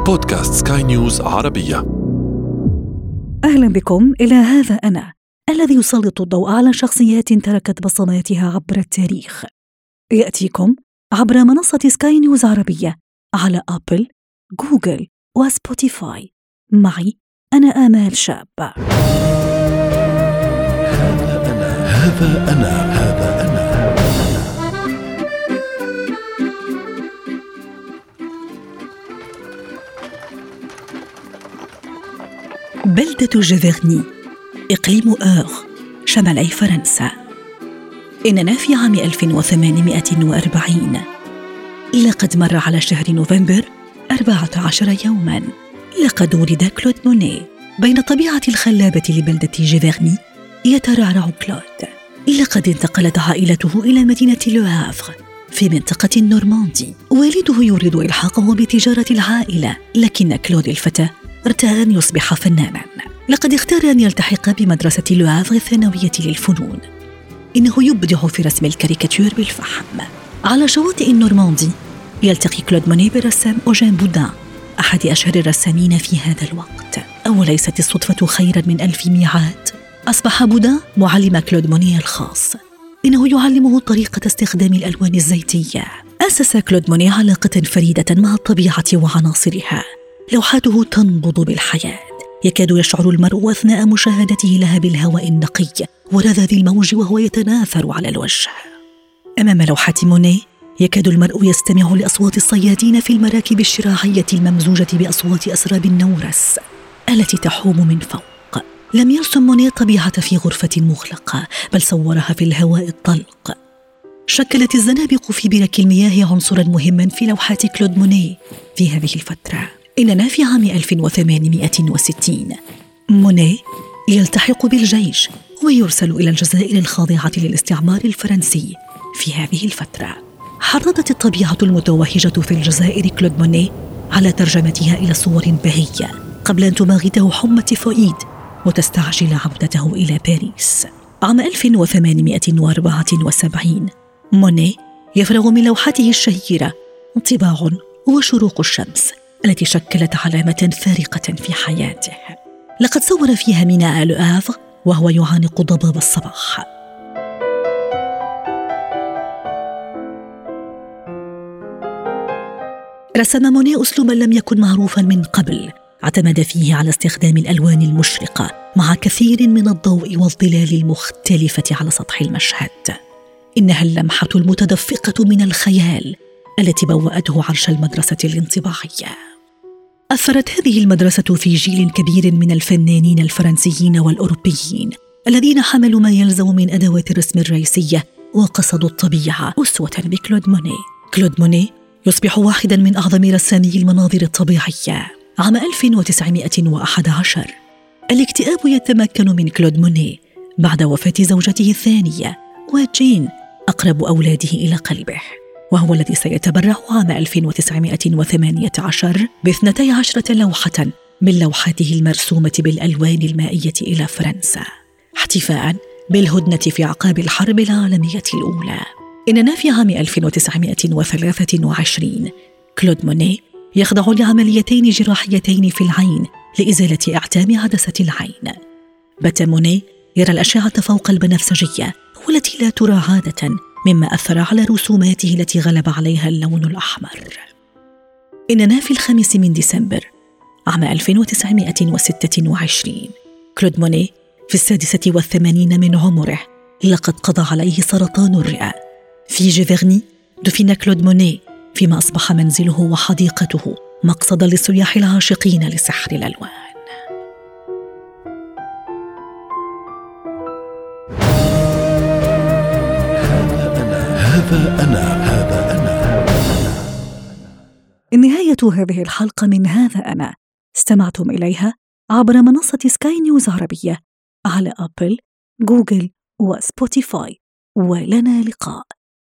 بودكاست سكاي نيوز عربية. أهلا بكم إلى هذا أنا الذي يسلط الضوء على شخصيات تركت بصماتها عبر التاريخ. يأتيكم عبر منصة سكاي نيوز عربية على أبل، جوجل وسبوتيفاي. معي أنا آمال شاب. هذا أنا. بلدة جيفرني، إقليم أور، شمالي فرنسا. إننا في عام 1840. لقد مر على شهر نوفمبر 14 يوماً. لقد ولد كلود مونيه. بين الطبيعة الخلابة لبلدة جيفرني يترعرع كلود. لقد انتقلت عائلته إلى مدينة لو هافر في منطقة النورماندي. والده يريد إلحاقه بتجارة العائلة، لكن كلود الفتى ارتأى أن يصبح فناناً. لقد اختار أن يلتحق بمدرسة لو هافر الثانوية للفنون. إنه يبدع في رسم الكاريكاتير بالفحم. على شواطئ النورماندي يلتقي كلود مونيه بالرسام أوجين بودان، أحد أشهر الرسامين في هذا الوقت. أوليست الصدفة خيراً من 1000 ميعاد؟ أصبح بودان معلم كلود مونيه الخاص. إنه يعلمه طريقة استخدام الألوان الزيتية. أسس كلود مونيه علاقة فريدة مع الطبيعة وعناصرها. لوحاته تنبض بالحياة. يكاد يشعر المرء أثناء مشاهدته لها بالهواء النقي ورذاذ الموج وهو يتناثر على الوجه. أمام لوحة مونيه يكاد المرء يستمع لأصوات الصيادين في المراكب الشراعية الممزوجة بأصوات أسراب النورس التي تحوم من فوق. لم يرسم مونيه الطبيعة في غرفة مغلقة، بل صورها في الهواء الطلق. شكلت الزنابق في برك المياه عنصراً مهماً في لوحات كلود مونيه في هذه الفترة. إننا في عام 1860. مونيه يلتحق بالجيش ويرسل إلى الجزائر الخاضعة للاستعمار الفرنسي في هذه الفترة. حرضت الطبيعة المتوهجة في الجزائر كلود مونيه على ترجمتها إلى صور بهية قبل أن تماغته حمى تيفوئيد وتستعجل عودته إلى باريس. عام 1874 مونيه يفرغ من لوحته الشهيرة انطباع وشروق الشمس، التي شكلت علامة فارقة في حياته. لقد صور فيها ميناء لو هافر وهو يعانق ضباب الصباح. رسم مونيه أسلوباً لم يكن معروفاً من قبل، اعتمد فيه على استخدام الألوان المشرقة مع كثير من الضوء والظلال المختلفة على سطح المشهد. إنها اللمحة المتدفقة من الخيال التي بوأته عرش المدرسة الانطباعية. أثرت هذه المدرسة في جيل كبير من الفنانين الفرنسيين والأوروبيين الذين حملوا ما يلزم من أدوات الرسم الرئيسية وقصدوا الطبيعة أسوة بكلود مونيه. كلود مونيه يصبح واحداً من أعظم رسامي المناظر الطبيعية. عام 1911 الاكتئاب يتمكن من كلود مونيه بعد وفاة زوجته الثانية، وجين أقرب أولاده إلى قلبه، وهو الذي سيتبرع عام 1918 ب12 لوحة من لوحاته المرسومة بالألوان المائية إلى فرنسا، احتفاءً بالهدنة في أعقاب الحرب العالمية الأولى. إننا في عام 1923 كلود مونيه يخضع لعمليتين جراحيتين في العين لإزالة أعتام عدسة العين. بات مونيه يرى الأشعة فوق البنفسجية والتي لا ترى عادة، مما أثر على رسوماته التي غلب عليها اللون الأحمر. إننا في 5 من ديسمبر عام 1926. كلود مونيه في 86 من عمره لقد قضى عليه سرطان الرئة. في جيفرني دفن كلود مونيه فيما أصبح منزله وحديقته مقصدا للسياح العاشقين لسحر الألوان. هذا أنا. نهاية هذه الحلقة من هذا أنا استمعتم إليها عبر منصة سكاي نيوز عربية على أبل، جوجل وسبوتيفاي. ولنا لقاء.